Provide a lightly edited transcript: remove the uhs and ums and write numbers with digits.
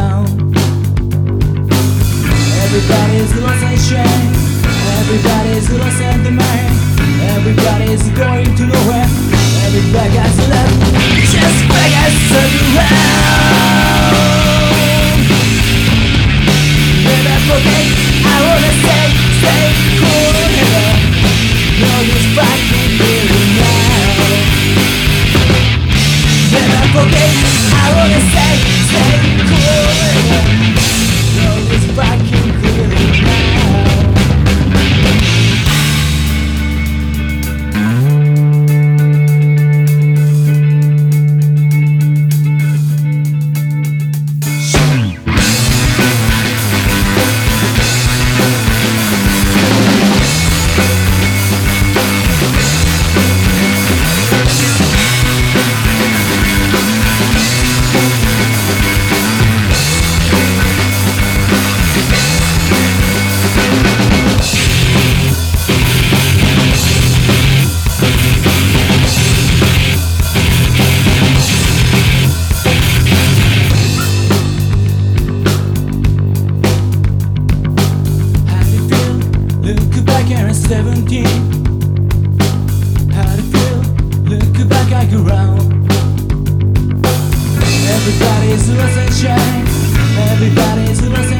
around. Everybody's lost and shame. Everybody's lost and demand. Everybody's going to nowhere. Everybody has left. Just beggars around. Never forget. I wanna stay cool here. No use fighting feeling now. Never forget. I wanna stay cool here. No use fighting feeling now. Look back and I'm 17. How do you feel? Look back I go round. Everybody's lost and shine. Everybody's lost and